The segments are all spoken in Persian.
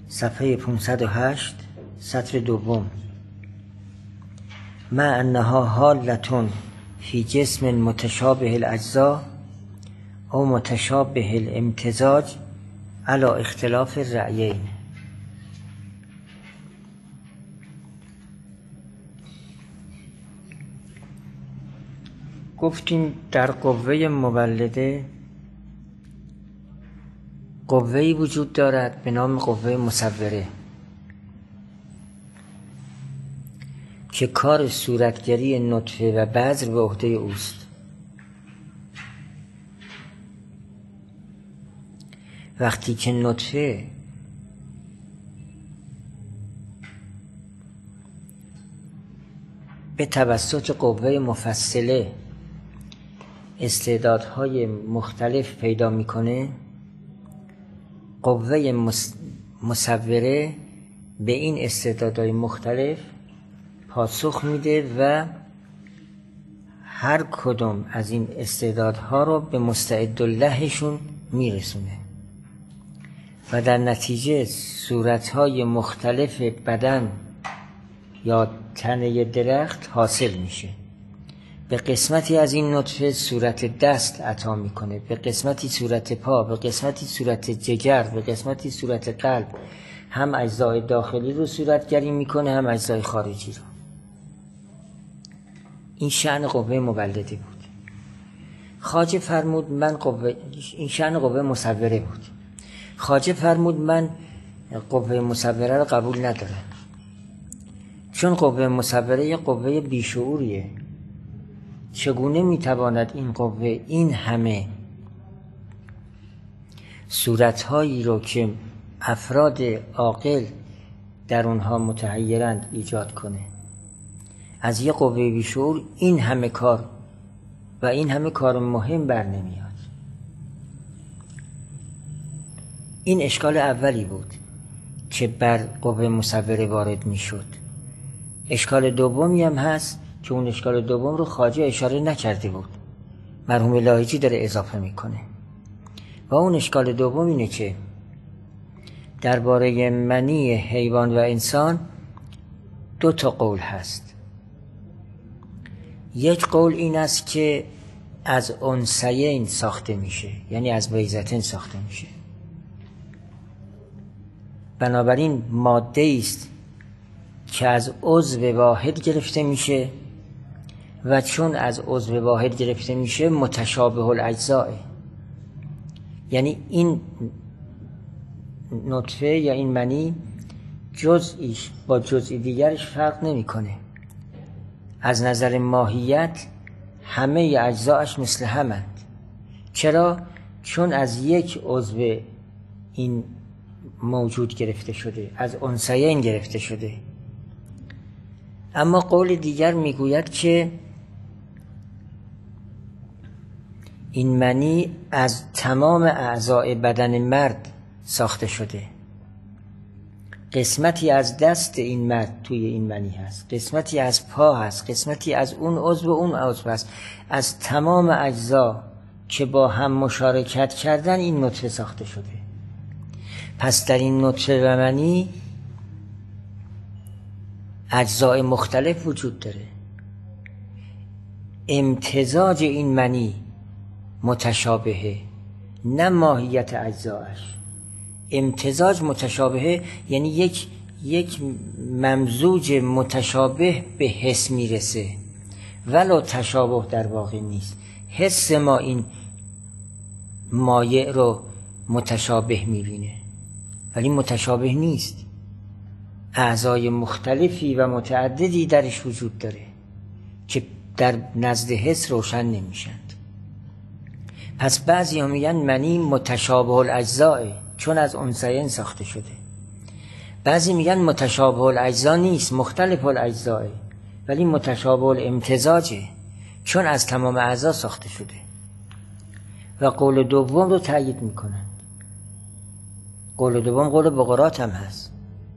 صفحه 508 سطر دوم. مع انها حالة فی جسم متشابه الاجزاء او متشابه الامتزاج علی اختلاف الرأیین. گفتیم در قوه مولده قوه‌ای وجود دارد به نام قوه مصوره که کار صورتگری نطفه و بذر به عهده اوست. وقتی که نطفه به توسط قوه مفصله استعدادهای مختلف پیدا میکنه، قوه مصوره به این استعدادهای مختلف پاسخ میده و هر کدوم از این استعدادها رو به مستعداللهشون میرسونه و در نتیجه صورتهای مختلف بدن یا تنه درخت حاصل میشه. به قسمتی از این نطفه صورت دست عطا میکنه، به قسمتی صورت پا، به قسمتی صورت جگر، به قسمتی صورت قلب. هم اجزای داخلی رو صورتگری میکنه هم اجزای خارجی رو. این شأن قوه مولده بود. خواجه فرمود این شأن قوه مصوره بود. خواجه فرمود من قوه مصوره رو قبول ندارم، چون قوه مصوره یه قوه بیشعوریه. چگونه میتواند این قوه این همه صورتهایی رو که افراد عاقل در اونها متحیرند ایجاد کنه؟ از یه قوه بیشعور این همه کار و این همه کار مهم بر نمیاد. این اشکال اولی بود که بر قوه مصوره وارد میشد. اشکال دومی هم هست که اون اشکال دوم رو خواجه اشاره نکرده بود، مرحوم لاهیجی داره اضافه میکنه. و اون اشکال دوم اینه که درباره منی حیوان و انسان دو تا قول هست. یک قول این است که از انثیین ساخته میشه، یعنی از بیضتین ساخته میشه. بنابراین ماده است که از عضو واحد گرفته میشه و چون از عضو واحد گرفته میشه متشابه الاجزاء، یعنی این نطفه یا این منی جزئیش با جزئی دیگرش فرق نمیکنه. از نظر ماهیت همه اجزایش مثل همند. چرا؟ چون از یک عضو این موجود گرفته شده، از انثیین گرفته شده. اما قول دیگر میگوید که این منی از تمام اعضای بدن مرد ساخته شده. قسمتی از دست این مرد توی این منی هست، قسمتی از پا هست، قسمتی از اون عضو اون عضو هست. از تمام اجزا که با هم مشارکت کردن این نطفه ساخته شده. پس در این نطفه و منی اجزای مختلف وجود داره. امتزاج این منی متشابهه، نه ماهیت اجزایش. امتزاج متشابهه یعنی یک ممزوج متشابه به حس میرسه، ولو تشابه در واقع نیست. حس ما این مایع رو متشابه میبینه ولی متشابه نیست. اعضای مختلفی و متعددی درش وجود داره که در نزد حس روشن نمیشند. پس بعضی ها میگن منی متشابه الاجزاء چون از انثیین ساخته شده. بعضی میگن متشابه الاجزا نیست، مختلف الاجزاء، ولی متشابه الامتزاجه چون از تمام اعضا ساخته شده. و قول دوم رو تأیید میکنند. قول دوم قول بقرات هم هست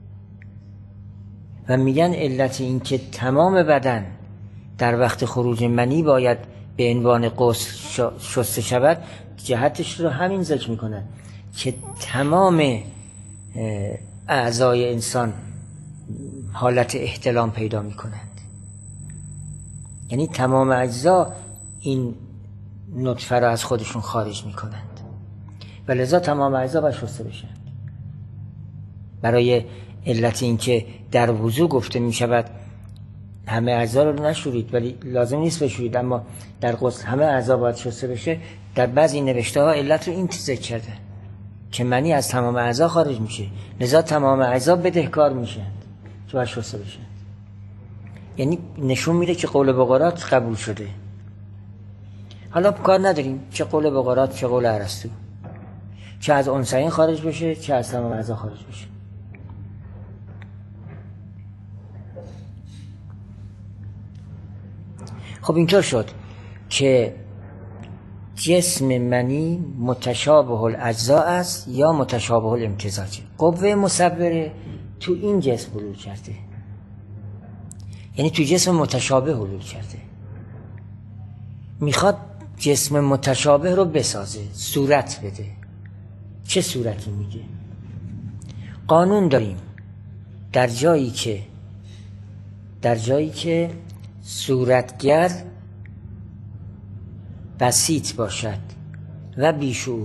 و میگن علت این که تمام بدن در وقت خروج منی باید به عنوان غسل شسته شود، جهتش رو همین ذکر میکنن که تمام اعضای انسان حالت احتلام پیدا می کنند. یعنی تمام اجزا این نطفه را از خودشون خارج می کنند و لذا تمام اجزا باید شسته بشن. برای علت اینکه در وضو گفته می شود همه اعضا رو نشورید، ولی لازم نیست بشورید، اما در غسل همه اعضا باید شسته بشه. در بعضی نوشته ها علت رو این ذکر کرده که منی از تمام اعضا خارج میشه، لذا تمام اعضا بدهکار میشن که باید شسته بشن. یعنی نشون میده که قول بقرات قبول شده. حالا کار نداریم چه قول بقرات چه قول ارسطو، چه از انثیین خارج بشه چه از تمام اعضا خارج بشه. خب اینطور شد که جسم منی متشابه الاجزاء است یا متشابه الامتزاج. قوه مصوره تو این جسم حلول کرده، یعنی تو جسم متشابه حلول کرده. میخواد جسم متشابه رو بسازه، صورت بده. چه صورتی میگه؟ قانون داریم در جایی که صورتگر بسیط باشد و بیشعور،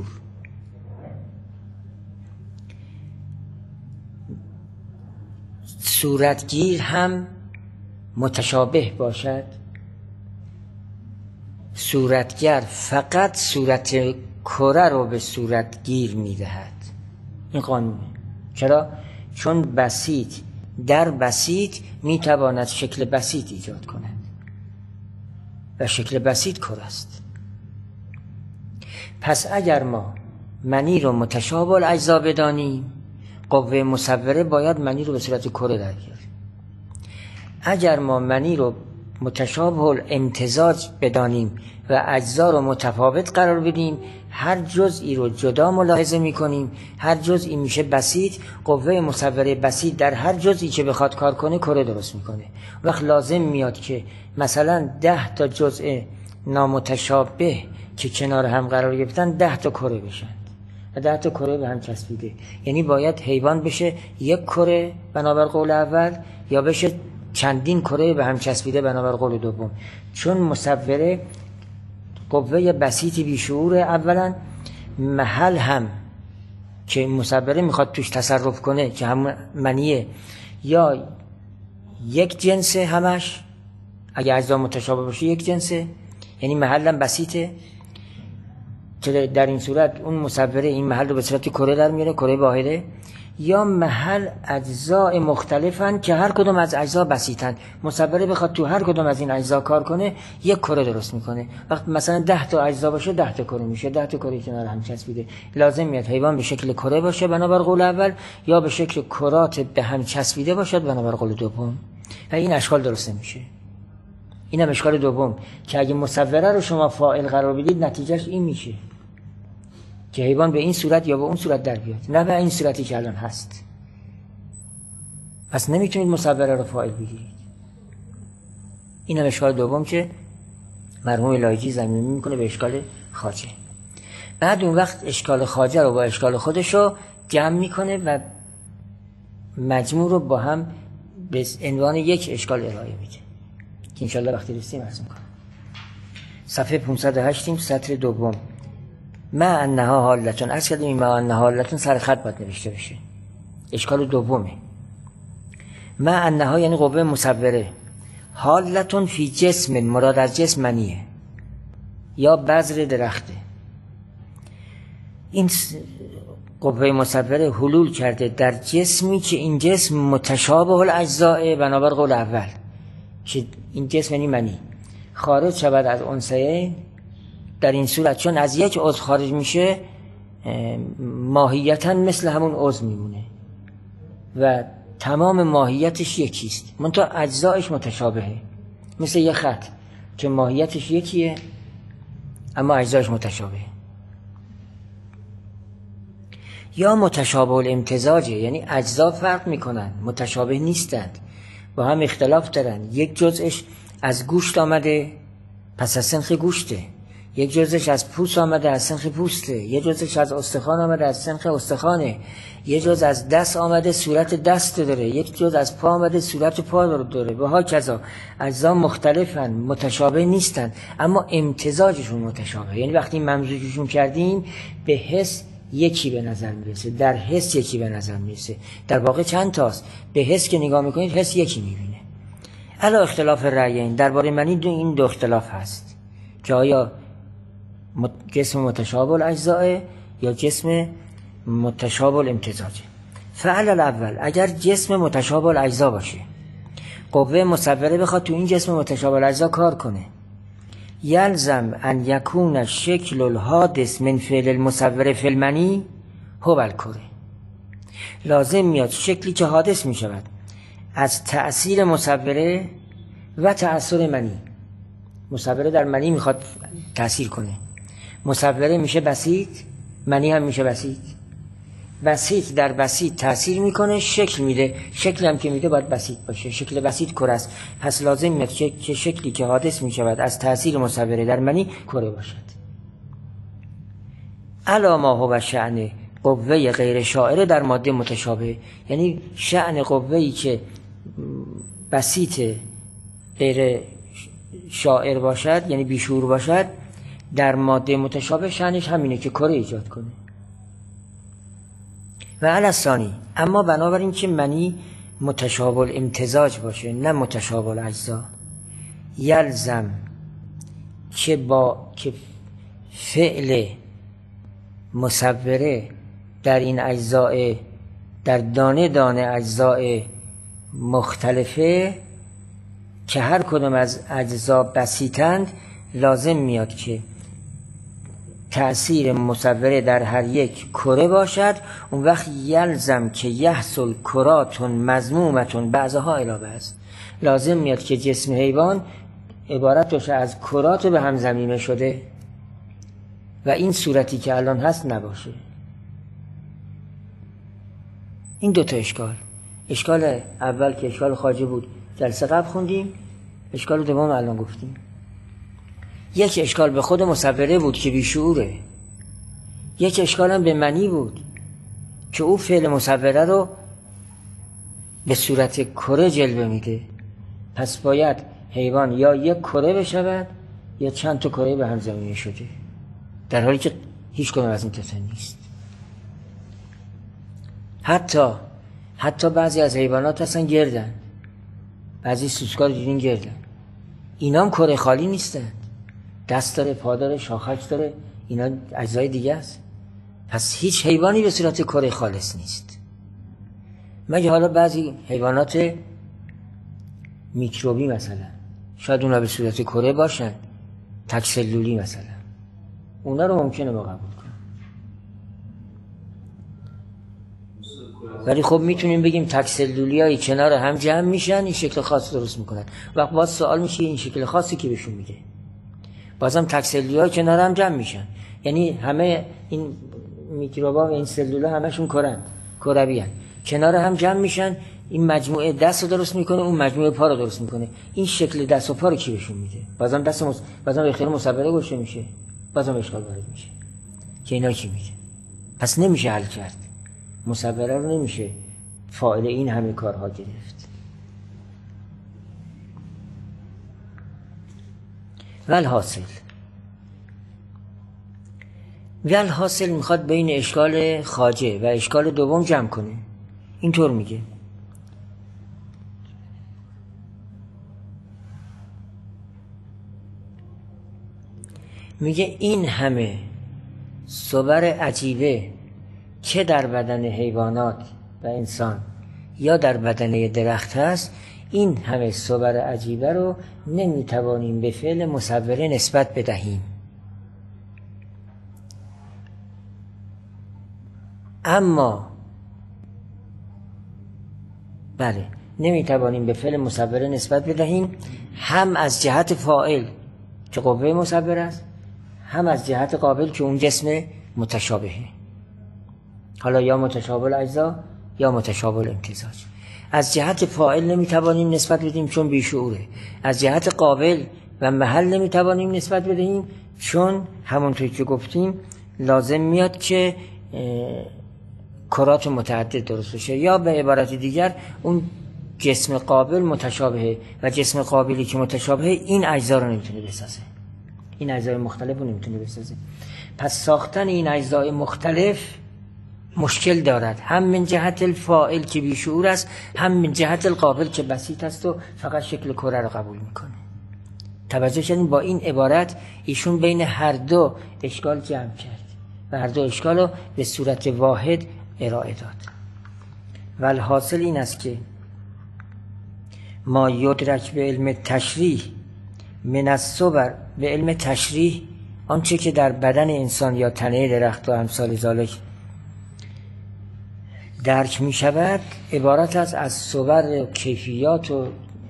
صورتگیر هم متشابه باشد، صورتگر فقط صورت کره رو به صورتگیر میدهد. این قانونه. چرا؟ چون بسیط در بسیط میتواند شکل بسیط ایجاد کند و شکل بسیط کره است. پس اگر ما منی رو متشابه الاجزا بدانیم، قوه مصوره باید منی رو به صورت کره در بیاره. اگر ما منی رو متشابه الامتزاج بدانیم و اجزا رو متفاوت قرار بدیم، هر جزئی رو جدا ملاحظه میکنیم، هر جزئی میشه بسیط. قوه مصوره بسیط در هر جزئی که بخواد کار کنه کره درست میکنه. وقت لازم میاد که مثلا 10 تا جزء نامتشابه که کنار هم قرار گرفتن 10 تا کره بشن و 10 تا کره به هم چسبیده. یعنی باید حیوان بشه یک کره بنابر قول اول، یا بشه چندین کره به هم چسبیده بنابر قول دوم. چون مصوره قوه بسیطی بیشعور، اولا محل هم که مصوره میخواد توش تصرف کنه که هم منیه یا یک جنسه، همش اگه اجزا متشابه باشه یک جنسه، یعنی محل هم بسیطه که در این صورت اون مصوره این محل رو به صورت کره در میاره، کره واحده، یا محل اجزاء مختلفن که هر کدوم از اجزا بسیطن. مصوره بخواد تو هر کدوم از این اجزا کار کنه یک کره درست میکنه. وقت مثلا 10 تا اجزا باشه 10 تا کره میشه، 10 تا کره کنار هم چسبیده. لازم میاد حیوان به شکل کره باشه بنابر قول اول، یا به شکل کرات به هم چسبیده باشد بنابر قول دوم. و این اشکال درست نمیشه. اینم اشکال دوم که اگه مصوره رو شما فاعل قرار بدید نتیجهش این میشه که حیوان به این صورت یا به اون صورت در بیاد، نه به این صورتی که الان هست. پس نمیتونید مصوره رو فاعل بگیرید. این هم اشکال دوم که مرحوم لایجی زمین میکنه به اشکال خواجه. بعد اون وقت اشکال خواجه رو با اشکال خودش رو جمع میکنه و مجموع رو با هم به عنوان یک اشکال ارائه میده که انشالله وقتی رسیم عرض میکنم. صفحه 508 سطر دوم. ما انها حالتون، عرض کردیم این ما انها حالتون سر خط باید نوشته بشه. اشکال دومه. ما انها یعنی قوه مصوره، حالتون فی جسم، مراد از جسم منیه یا بذر درخته. این قوه مصوره حلول کرده در جسمی که این جسم متشابه الاجزاء بنابر قول اول، که این جسم یعنی منی خارج شود از انثیین. در این صورت چون از یک عضو خارج میشه ماهیتاً مثل همون عضو میمونه و تمام ماهیتش یکیست، منتها اجزایش متشابهه. مثل یه خط که ماهیتش یکیه اما اجزایش متشابهه. یا متشابه الامتزاجه، یعنی اجزا فرق میکنن، متشابه نیستند، با هم اختلاف دارن. یک جزءش از گوشت آمده پس از سنخ گوشته، یک جزش از پوست آمده از سنخ پوسته، یک جزش از استخوان آمده از سنخ استخوانه، یک جز از دست آمده صورت دست داره، یک جز از پا آمده صورت پا داره و هاکذا. اجزا مختلفن، متشابه نیستن، اما امتزاجشون متشابه. یعنی وقتی ممزوجشون کردیم به حس یکی به نظر میرسه، در حس یکی به نظر میرسه. در واقع چند تاست، به حس که نگاه میکنید حس یکی میبینه. علا اختلاف رأیین، درباره منی این دو اختلاف هست که آیا جسم متشابه الاجزاء یا جسم متشابه الامتزاج. فعل الاول، اگر جسم متشابه الاجزا باشه، قوه مصوره بخواد تو این جسم متشابه الاجزا کار کنه، یلزم ان یکون شکل الحادث من فعل المصور فی المنی هو الکره. لازم میاد شکلی که حادث میشود از تأثیر مصوره و تأثیر منی. مصوره در منی میخواد تأثیر کنه، مصوره میشه بسیط، منی هم میشه بسیط. بسیط در بسیط تأثیر میکنه، شکل میده، شکل هم که میده باید بسیط باشه، شکل بسیط کره است. پس لازم میاد که شکلی که حادث میشود از تأثیر مصوره در منی کره باشد. علا ما هو شأن قوه غیر شائره در ماده متشابه، یعنی شأن قوه‌ای که بسیط غیر شائر باشد، یعنی بیشعور باشد، در ماده متشابه شأنش همینه که کره ایجاد کنه. و علی الثانی، اما بنابراین که منی متشابه الامتزاج باشه نه متشابه الاجزا، یلزم که فعل مصوره در این اجزاء، در دانه دانه اجزاء مختلفه که هر کدوم از اجزا بسیطند، لازم میاد که تأثیر مصوره در هر یک کره باشد. اون وقت یلزم که یحصل کراتون مضمومتون بعضها الی بعض، لازم میاد که جسم حیوان عبارت باشه از کرات به هم ضمیمه شده و این صورتی که الان هست نباشه. این دوتا اشکال اول که اشکال خواجه بود جلسه قبل خوندیم، اشکال دوم الان گفتیم. یک اشکال به خود مصوره بود که بیشعوره، یک اشکال هم به منی بود که او فعل مصوره رو به صورت کره جلوه میده. پس باید حیوان یا یک کره بشود یا چند تا کره به هم ضمیمه شده، در حالی که هیچ کدوم از این تا نیست. حتی بعضی از حیوانات هستن گردن، بعضی سوسکار دیدین گردن، اینا هم کره خالی نیستن، دست داره، پا داره، شاخک داره، اینا اجزای دیگه است. پس هیچ حیوانی به صورت کره خالص نیست، مگه حالا بعضی حیوانات میکروبی مثلا شاید اونا به صورت کره باشن، تک سلولی مثلا، اونا رو ممکنه ما قبول کنیم. ولی خب میتونیم بگیم تک سلولی هایی کنار هم جمع میشن این شکل خاص درست میکنن. وقت باز سوال میشه این شکل خاصی که بهشون میده. بازم تک سلولی ها کنار هم جمع میشن، یعنی همه این میکروبا و این سلولا همشون کروی هن، کنار هم جمع میشن، این مجموعه دست رو درست میکنه، اون مجموعه پا رو درست میکنه. این شکل دست و پا رو کی بهشون میده؟ بازم بازم به خیر مصوره گوشه میشه، بازم اشکال وارد میشه که اینا کی میده. پس نمیشه حل کرد مصوره رو، نمیشه فاعل این همه کارها گرفت. والحاصل میخواد بین اشکال خواجه و اشکال دوم جمع کنه. اینطور میگه این همه صور عجیبه که در بدن حیوانات و انسان یا در بدن درخت هست، این همه صور عجیبه رو نمیتوانیم به فعل مصوره نسبت بدهیم. اما نمیتوانیم به فعل مصوره نسبت بدهیم، هم از جهت فاعل که قوه مصوره است، هم از جهت قابل که اون جسم متشابهه، حالا یا متشابه الاجزا یا متشابه الامتزاج. از جهت فاعل نمیتوانیم نسبت بدیم چون بیشعوره، از جهت قابل و محل نمیتوانیم نسبت بدهیم، چون همونطور که گفتیم لازم میاد که کرات متعدد درست بشه، یا به عبارت دیگر اون جسم قابل متشابهه و جسم قابلی که متشابهه این اجزا رو نمیتونه بسازه، این اجزای مختلف رو نمیتونه بسازه. پس ساختن این اجزای مختلف مشکل دارد، هم من جهت الفاعل که بیشعور است، هم من جهت القابل که بسیط است و فقط شکل کره رو قبول میکنه. توجه کردیم با این عبارت ایشون بین هر دو اشکال جمع کرد و هر دو اشکال رو به صورت واحد ارائه داد. و الحاصل این است که ما یدرک به علم تشریح من الصور، به علم تشریح آنچه که در بدن انسان یا تنه درخت و امثال ذالک درک می شود عبارت است از صور و کیفیات و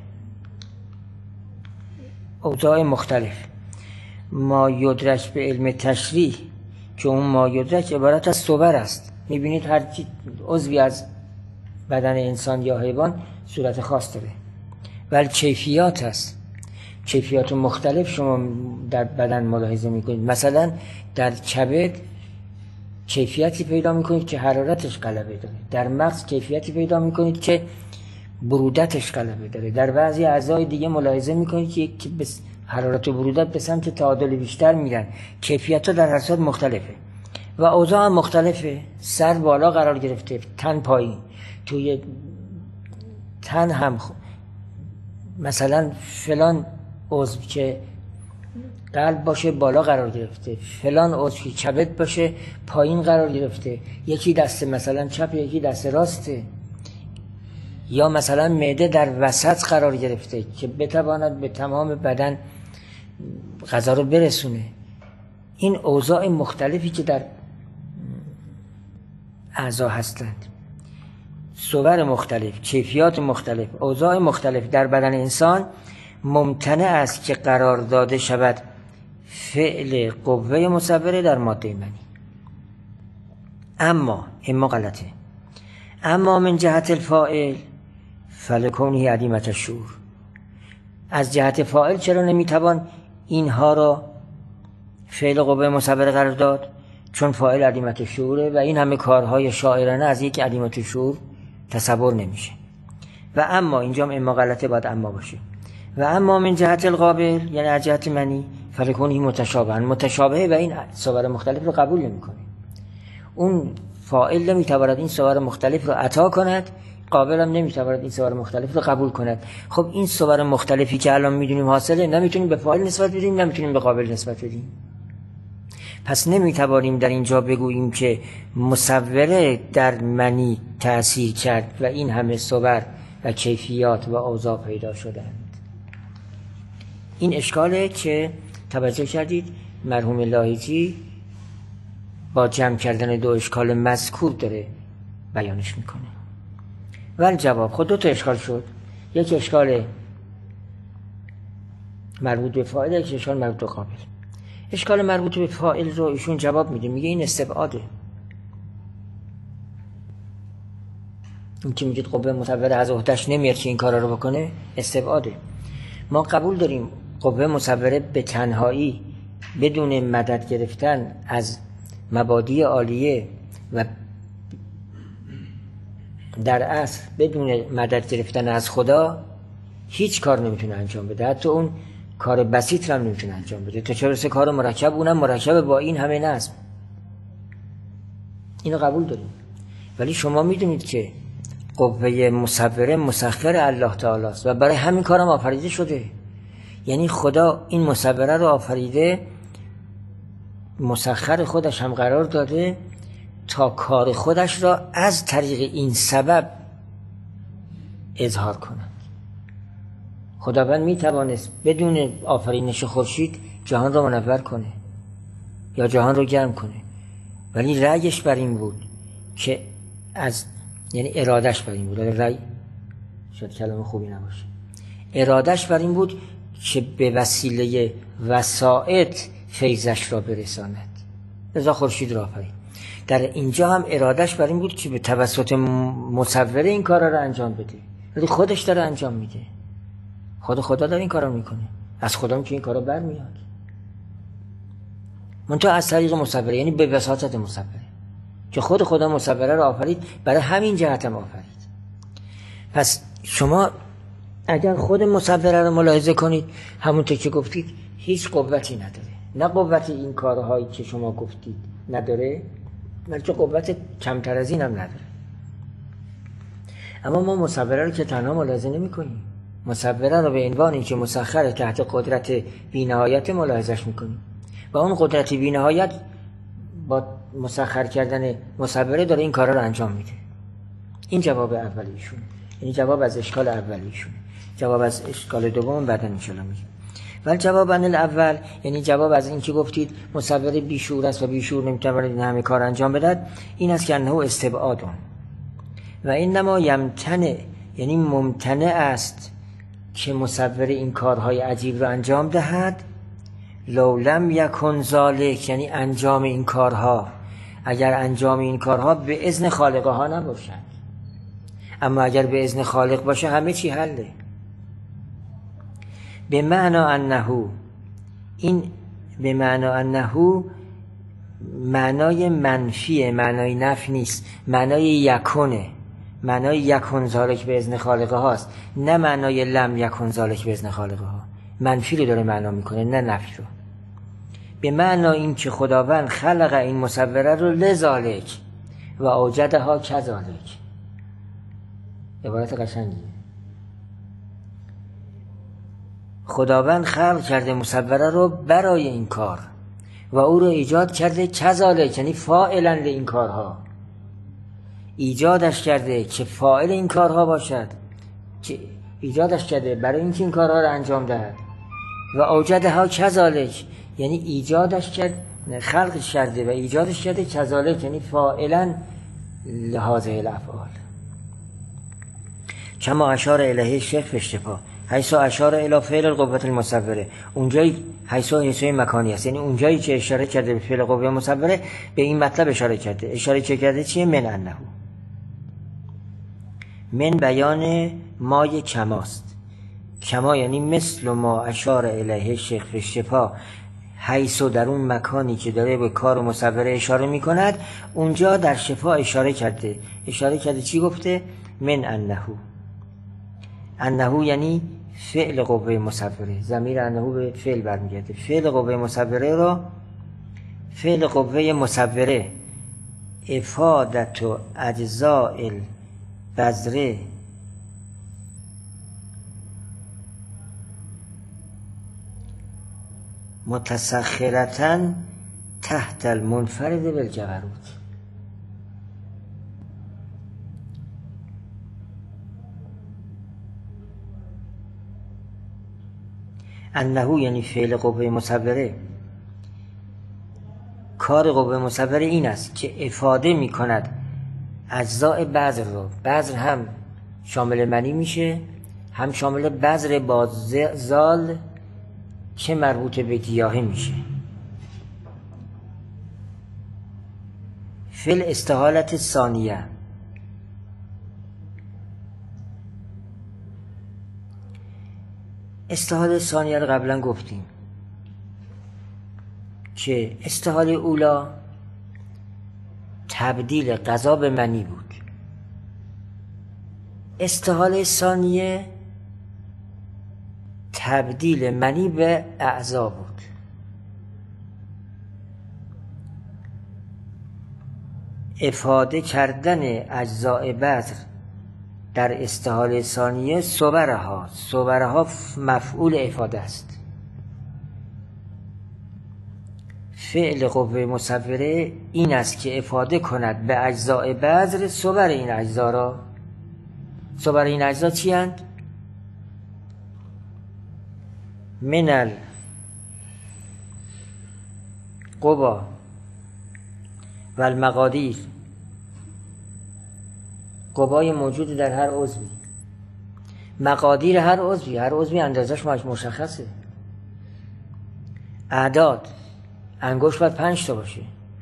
اوضاع مختلف. ما یدرک به علم تشریح که اون ما یدرک عبارت از صور است. می بینید هر عضوی از بدن انسان یا حیوان صورت خاص داره، ولی کیفیات است، کیفیات مختلف شما در بدن ملاحظه می کنید. مثلا در کبد کیفیتی پیدا می کنید که حرارتش غلبه داره، در مغز کیفیتی پیدا می کنید که برودتش غلبه داره، در بعضی اعضای دیگه ملاحظه می کنید که حرارت و برودت به سمت تعادل بیشتر میرن. کیفیت ها در هر صورت مختلفه و اوضاع هم مختلفه. سر بالا قرار گرفته، تن پایین، توی تن هم مثلا فلان عضو که قلب باشه بالا قرار گرفته، فلان عضو که کبد باشه پایین قرار گرفته، یکی دست مثلا چپ یکی دست راسته، یا مثلا معده در وسط قرار گرفته که بتواند به تمام بدن غذا رو برسونه. این اوضاع مختلفی که در اعضا هستند، صور مختلف، کیفیات مختلف، اوضاع مختلف در بدن انسان ممتنع است که قرار داده شود فعل قوه مصوره در ماده منی. اما غلطه. اما من جهت الفاعل فلکونه عدیمت الشعور، از جهت فاعل چرا نمیتوان اینها را فعل قوه مصوره قرار داد؟ چون فاعل عدیمت الشعوره و این همه کارهای شاعرانه از یک عدیمت الشعور تصور نمیشه. و اما اینجا اما غلطه، باید اما باشه. و اما من جهت القابل یعنی از جهت منی فلکونه متشابه و این صور مختلف رو قبول نمیکنه. اون فاعل نمیتواند این صور مختلف رو عطا کند، قابل هم نمیتواند این صور مختلف رو قبول کند. خب این صور مختلفی که الان میدونیم حاصله، نمیتونیم به فاعل نسبت بدیم، نمیتونیم به قابل نسبت بدیم. پس نمیتوانیم در اینجا بگوییم که مصوره در منی تأثیر کرد و این همه صور و کیفیات و اوضاع پیدا شدند. این اشکاله که توجه کردید مرحوم لاهیجی با جمع کردن دو اشکال مذکور داره بیانش میکنه. ولی جواب خود دو تا اشکال شد، یک اشکال مربوط به فاعل، یک اشکال مربوط به قابل. اشکال مربوط به فاعل رو ایشون جواب میده، میگه این استبعاده. این که میگید قوه مصوره از عهده‌اش نمیاد که این کارا رو بکنه، استبعاده. ما قبول داریم قوه مصوره به تنهایی بدون مدد گرفتن از مبادی عالیه و در اصل بدون مدد گرفتن از خدا هیچ کار نمیتونه انجام بده، حتی اون کار بسیط هم نمیتونه انجام بده، تا چه برسه کار مرکب، اونم مرکب با این همه نظم. اینو قبول داریم. ولی شما میدونید که قوه مصوره مسخر الله تعالی است و برای همین کارم آفریده شده. یعنی خدا این مصوره رو آفریده، مسخر خودش هم قرار داده تا کار خودش را از طریق این سبب اظهار کند. خداوند میتوانست بدون آفرینش خورشید جهان را منور کنه یا جهان را گرم کنه، ولی رأیش بر این بود که یعنی ارادش بر این بود، رأی شاید کلمه خوبی نباشه، ارادش بر این بود که به وسیله وسائط فیضش را برساند، لذا خورشید را آفرید. در اینجا هم ارادش بر این بود که به توسط مصوره این کارا را انجام بده، ولی خودش داره انجام میده. خدا داره این کارا میکنه. از خودم که این کارا برمیاد. منتها از طریق مصوره، یعنی به وساطت مصوره، که خدا مصوره رو آفرید، برای همین جهت هم آفرید. پس شما اگر خود مصوره رو ملاحظه کنید، همونطور که گفتید هیچ قوتی نداره. نه قوت این کارهایی که شما گفتید نداره، بلکه قوت کمتر از این هم نداره. اما ما مصوره رو که تنها ملاحظه نمی کنیم، مصوره رو به عنوان این که مسخر تحت قدرت بی‌نهایت ملاحظش میکنیم و اون قدرت بی‌نهایت با مسخر کردن مصوره داره این کارا رو انجام میده. این جواب اولیشون، یعنی جواب از اشکال اولیشون. جواب از اشکال دوم بعدا ان شاء الله میگم. ولی جواب اول، یعنی جواب از این که گفتید مصوره بیشعور است و بیشعور نمیتواند این همه کار انجام بدهد، این است که انه استبعادون و اینما یمتنع، یعنی ممتنع است که مصور این کارهای عجیب رو انجام دهد. لو لم یکن ذالک، یعنی انجام این کارها، اگر انجام این کارها به اذن خالقه ها نباشد. اما اگر به اذن خالق باشه همه چی حله. به معنی انه، این به معنی انه معنای منفیه، معنای نفی نیست، معنای یکونه، معنای یکون ذالک به اذن خالقه هاست، نه معنای لم یکون ذالک به اذن خالقه ها. منفی رو داره معنا میکنه نه نفی رو. به معنی این که خداوند خلق این مصوره رو لذالک و اوجدها کذالک. عبارت قشنگیه. خداوند خلق کرده مصوره رو برای این کار و او رو ایجاد کرده کذالک، یعنی فاعلا این کارها، ایجادش کرده که فاعل این کارها باشد، که ایجادش کرده برای اینکه این کارها رو انجام دهد. و اوجدها کذالک، یعنی ایجادش کرد، خلقش کرده و ایجادش کرده کذالک، یعنی فاعلا لهذه الافعال. کما اشار الیه شیخ فی اشتفا، حیث اشار الی فعل القوة المصوره، اونجایی حیث مکانی است، یعنی اونجایی که اشاره کرده به فعل قوه مصوره به این مطلب اشاره کرده. اشاره چه کرده؟ چیه؟ من انه، من بیان مای کماست. کما یعنی مثل ما اشار الیه شیخ فی اشتفا، حیث در اون مکانی که داره به کار مصوره اشاره می کند، اونجا در شفا اشاره کرده. اشاره کرده چی گفته؟ من انه. انه یعنی فعل قوه مصوره، ضمیر انه به فعل برمیگرده. فعل قوه مصوره را، فعل قوه مصوره افادت و اجزاء البذره متسخرتن تحت المنفرد بالجبروت. انه یعنی فعل قوه مصوره، کار قوه مصوره این است که افاده می کند اجزاء بذر رو. بذر هم شامل منی میشه، هم شامل بذر با زال که مربوط به گیاهی میشه. فعل استحالت ثانیه، استحاله ثانیه رو قبلا گفتیم که استحاله اولا تبدیل غذا به منی بود، استحاله ثانیه تبدیل منی به اعضا بود. افاده کردن اجزاء بذر در استحاله ثانیه صبرها، صبرها مفعول افاده است. فعل قوه مصوره این است که افاده کند به اجزاء بذر صبر این اجزا را. صبر این اجزا چی اند؟ من القوا و المقادیر، قوای موجود در هر عضوی، مقادیر هر عضوی، هر عضوی اندازش مشخصه. اعداد، انگشت باید 5 تا باشه،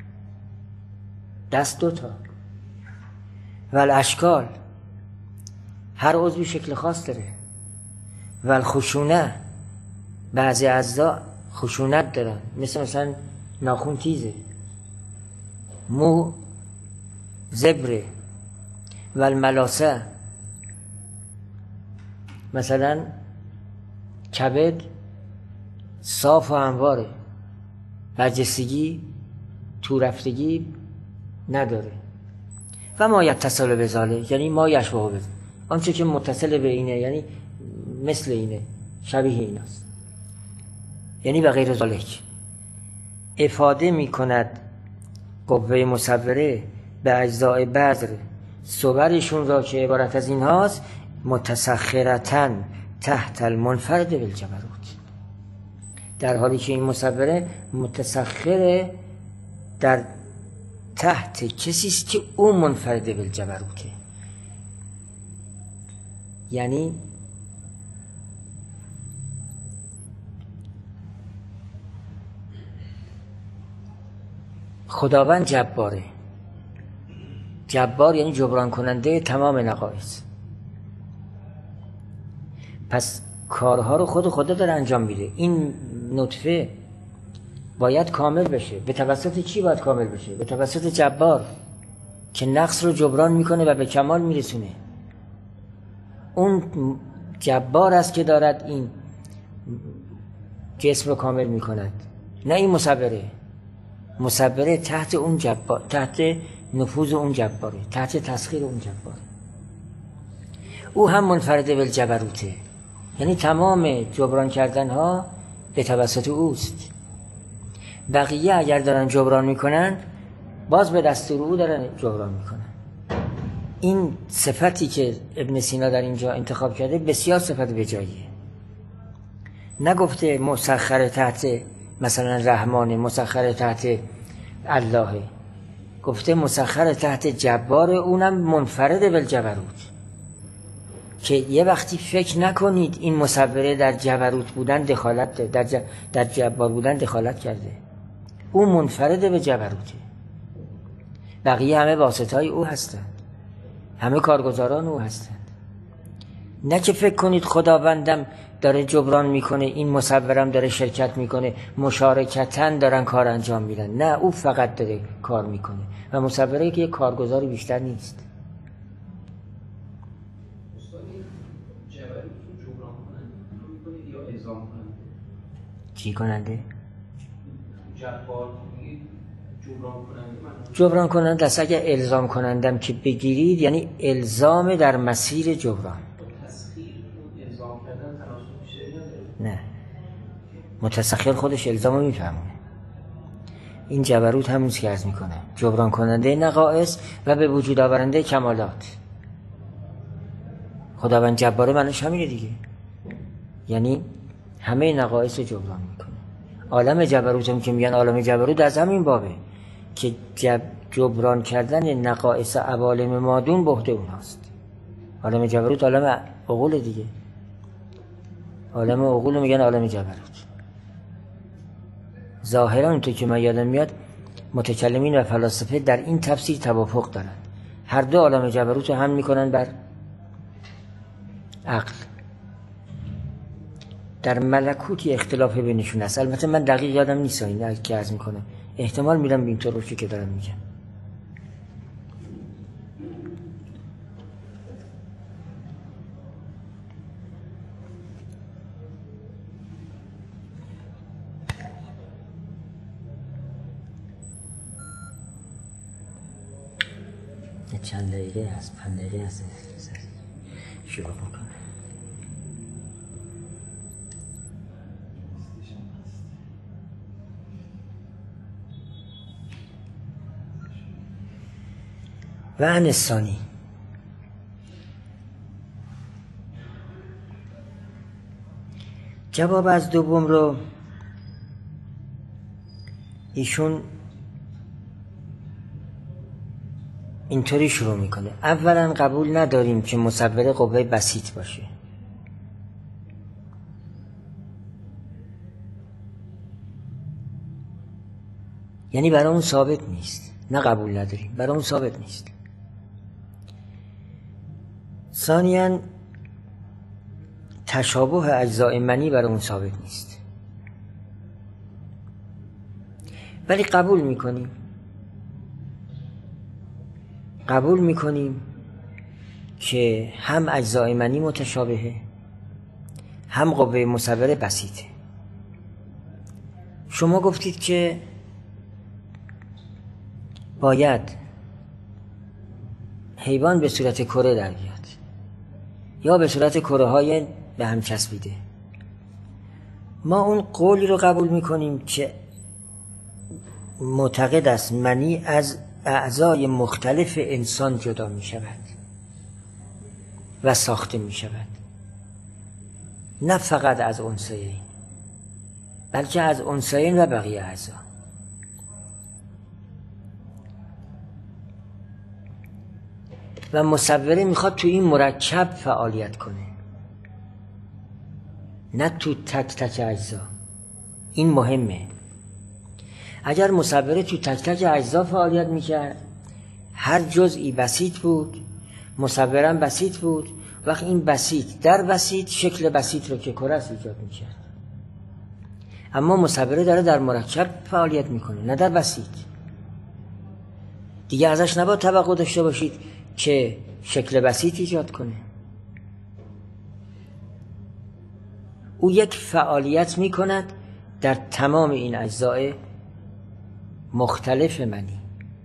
دست 2 تا. و الاشکال، هر عضوی شکل خاص داره. و الخشونه، بعضی اجزا خشونت دارن، مثلا ناخون تیزه، مو زبره و الملاسه، مثلا کبد صاف و همواره، برجستگی تو رفتگی نداره. و ما یتصل به ذالک یعنی ما یشبه به، آنچه که متصل به اینه یعنی مثل اینه، شبیه ایناست، یعنی به غیر ذالک. افاده می کند قوه مصوره به اجزاء بذر صورشون را که عبارت از این هاست متسخرتن تحت المنفرد بالجبروت، در حالی که این مصوره متسخر در تحت کسی است که او منفرد بالجبروته. یعنی خداوند جباره، جبار یعنی جبران کننده تمام نقایص، پس کارها رو خدا داره انجام میده. این نطفه باید کامل بشه. به توسط چی باید کامل بشه؟ به توسط جبار که نقص رو جبران میکنه و به کمال میرسونه. اون جبار است که دارد این جسم رو کامل میکند، نه این مصوره. مصوره تحت اون جبار، تحت نفوذ اون جباره، تحت تسخیر اون جباره. او هم منفرد بالجبروته، یعنی تمام جبران کردن ها به توسط اوست. بقیه اگر دارن جبران میکنن باز به دستور او دارن جبران میکنن. این صفتی که ابن سینا در اینجا انتخاب کرده بسیار صفت بجاییه. نگفته مسخر تحت مثلا رحمان، مسخر تحت الله، گفته مسخر تحت جبار، اونم منفرد بالجبروت. که یه وقتی فکر نکنید این مصوره در جبروت بودن دخالت، در جبار بودن دخالت کرده. او منفرد به جبروته، بقیه همه واسطهای او هستند، همه کارگزاران او هستند. نه که فکر کنید خداوندم داره جبران میکنه، این مصورم داره شرکت میکنه، مشارکتاً دارن کار انجام میدن. نه، او فقط داره کار میکنه و مصوره که یک کارگزاری بیشتر نیست. چی کننده؟ جبران کننده است. اگر الزام کنندم که بگیرید یعنی الزام در مسیر جبران. نه، متسخر خودش الزامو میفهمونه. این جبروت همون که عرض میکنه، جبران کننده نقائص و به وجود آورنده کمالات. خداوند جباره معنیش همینه دیگه، یعنی همه نقائص رو جبران میکنه. عالم جبروت هم که میگن عالم جبروت از همین بابه که جبران کردن نقائص عوالم مادون بهده اوناست. عالم جبروت عالم عقول دیگه، عالم عقول میگن عالم جبروت. ظاهرا اونطور که من یادم میاد متکلمین و فلاسفه در این تفسیر توافق دارن، هر دو عالم جبروت رو هم میکنن بر عقل. در ملکوتی اختلاف بینشون است. البته من دقیق یادم نیست این که عرض میکنم، احتمال میدم به اینطور روشی که دارم میگم. چند دقیقه هست، 5 دقیقه هست شروع میکنم. و انسانی جواب از دوم رو ایشون اینطوری شروع میکنه: اولا قبول نداریم که مصور قوه بسیط باشه. یعنی برای اون ثابت نیست. نه قبول نداریم، برای اون ثابت نیست. ثانیاً تشابه اجزای منی برای اون ثابت نیست. ولی قبول میکنیم که هم اجزای منی متشابهه، هم قوه مصوره بسیطه. شما گفتید که باید حیوان به صورت کره در بیاد یا به صورت کره های به هم چسبیده. ما اون قولی رو قبول میکنیم که معتقد است منی از اعضای مختلف انسان جدا می شود و ساخته می شود، نه فقط از انثیین بلکه از انثیین و بقیه اعضا. و مصوره میخواد تو این مرکب فعالیت کنه، نه تو تک تک اجزا. این مهمه. اگر مصوره تو تک تک اجزا فعالیت میکرد، هر جزئی بسیط بود، مصورم بسیط بود، وقت این بسیط در بسیط شکل بسیط رو که کره است ایجاد میکرد. اما مصوره داره در مرکب فعالیت میکنه، نه در بسیط. دیگه ازش نباید توقع داشته باشید که شکل بسیط ایجاد کنه. او یک فعالیت میکند در تمام این اجزای مختلف منی.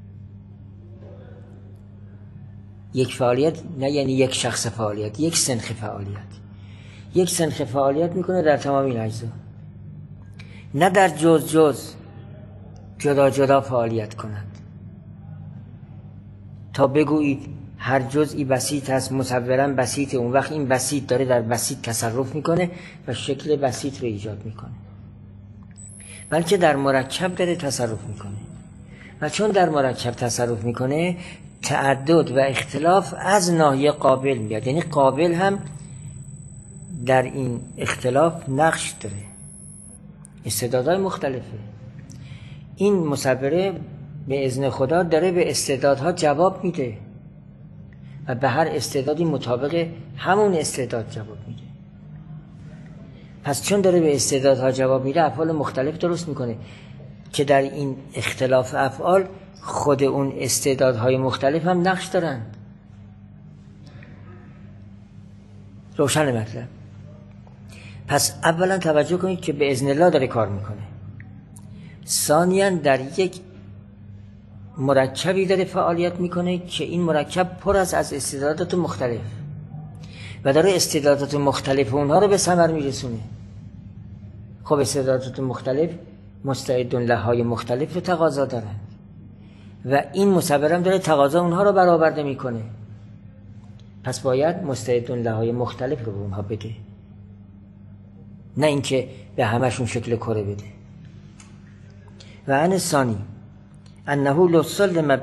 یک فعالیت نه یعنی یک شخص فعالیت، یک سنخ فعالیت. یک سنخ فعالیت میکنه در تمام این اجزا، نه در جز جدا جدا فعالیت کند تا بگویید هر جزئی بسیط هست، مصورم بسیطه، اون وقت این بسیط داره در بسیط تصرف میکنه و شکل بسیط رو ایجاد میکنه. بلکه در مرکب داره تصرف میکنه و چون در مرکب تصرف میکنه تعدد و اختلاف از ناحیه قابل میاد. یعنی قابل هم در این اختلاف نقش داره، استعدادهای مختلفه. این مصوره به اذن خدا داره به استعدادها جواب میده و به هر استعدادی مطابق همون استعداد جواب میده. پس چون داره به استعدادها جواب میده افعال مختلف درست میکنه که در این اختلاف افعال خود اون استعدادهای مختلف هم نقش دارن. روشن مطلب. پس اولا توجه کنید که به اذن الله داره کار میکنه. ثانیاً در یک مرکبی داره فعالیت میکنه که این مرکب پر از استعدادات مختلف و داره استعدادات مختلف اونها رو به ثمر میرسونه. خب استعدادات مختلف مستعدون لهای مختلف رو تقاضا دارن و این مصورم داره تقاضا اونها رو برآورده میکنه. پس باید مستعدون لهای مختلف رو به اونها بده، نه اینکه به همشون شکل کره بده. و عن ثانی انه لو سلم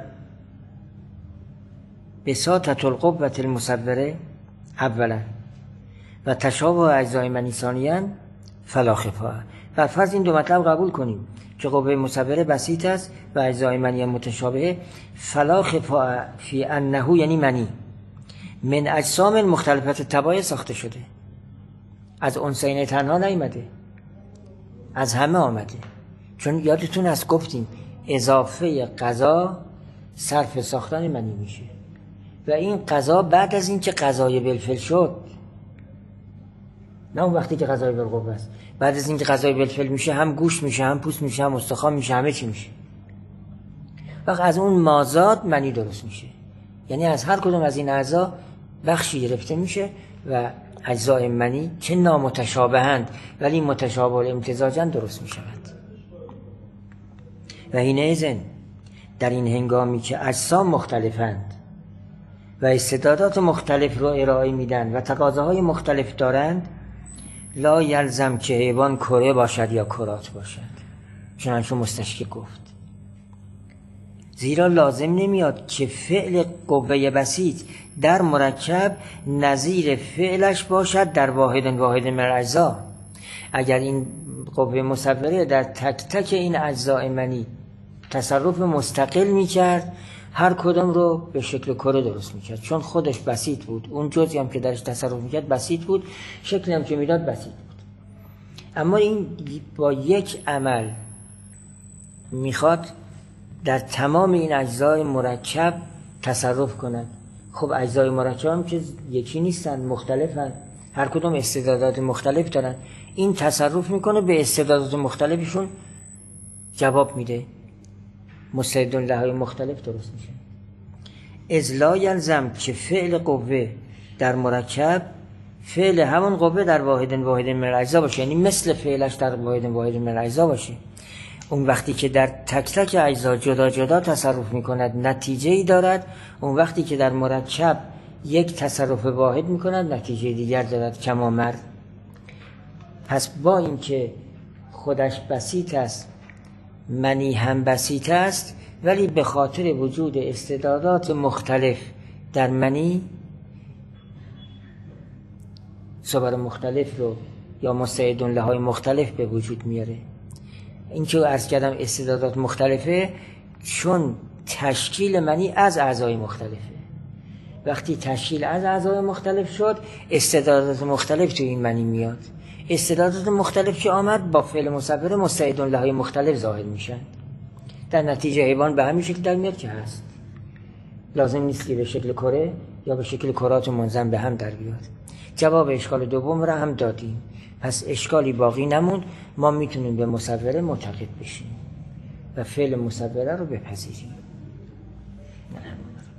بساطة القوة المصوره اولا و تشابه اجزای منی ثانیاً فلا خفاء. و فرض این دو مطلب قبول کنیم که قوه مصوره بسیط است و اجزای منی متشابه، فلا خفاء فی انه یعنی منی من اجسام مختلفت تباین ساخته شده. از انثیین تنها نیامده، از همه آمده. چون یادتون از گفتیم اضافه غذا صرف ساختن منی میشه و این غذا بعد از این که غذای بالفعل شد، نه اون وقتی که غذای بالقوه است. بعد از این که غذای بالفعل میشه هم گوشت میشه، هم پوست میشه، هم استخوان میشه، همه چی میشه. وقت از اون مازاد منی درست میشه. یعنی از هر کدوم از این اعضا بخشی گرفته میشه و اجزای منی که نامتشابهند ولی متشابه الامتزاجند درست میشوند. و حینئذ در این هنگامی که اجسام مختلفند و استعدادات مختلف رو ارائه میدن و تقاضاهای مختلف دارند، لا یلزم که حیوان کره باشد یا کرات باشد، چنانچه مستشکی گفت. زیرا لازم نمیاد که فعل قوه بسیط در مرکب نظیر فعلش باشد در واحد من الاجزا. اگر این قوه مصوره در تک تک این اجزای منی تصرف مستقل میکرد، هر کدام رو به شکل کره درست میکرد، چون خودش بسیط بود. اون جزئی هم که درش تصرف میکرد بسیط بود، شکلی هم که میداد بسیط بود. اما این با یک عمل میخواد در تمام این اجزای مرکب تصرف کنند. خب اجزای مرکب هم که یکی نیستن، مختلفن، هر کدوم استعدادات مختلف دارن. این تصرف میکنه به استعدادات مختلفشون جواب میده، مستعد لهای مختلف درست میشه. اذ لا یلزم که فعل قوه در مرکب فعل همون قوه در واحد من الاجزا باشه، یعنی مثل فعلش در واحد من الاجزا باشه. اون وقتی که در تک تک اجزا جدا جدا تصرف میکند نتیجه‌ای دارد، اون وقتی که در مرکب یک تصرف واحد میکند نتیجه دیگر دارد. کما مر، پس با اینکه خودش بسیط است، منی هم بسیط است، ولی به خاطر وجود استعدادات مختلف در منی صور مختلف رو یا مستعد لهای مختلف به وجود میاره. این که عرض کردم استعدادات مختلفه چون تشکیل منی از اعضای مختلفه. وقتی تشکیل از اعضای مختلف شد استعدادات مختلف تو این منی میاد. استعدادات مختلف که آمد با فعل مصور مستعد لهای مختلف ظاهر میشن. در نتیجه حیوان به همین شکل در میاد که هست. لازم نیست که به شکل کره یا به شکل کرات منضم به هم در بیاد. جواب اشکال دوم را هم دادیم. پس اشکالی باقی نموند، ما میتونیم به مصوره معتقد بشیم و فعل مصوره رو بپذیریم.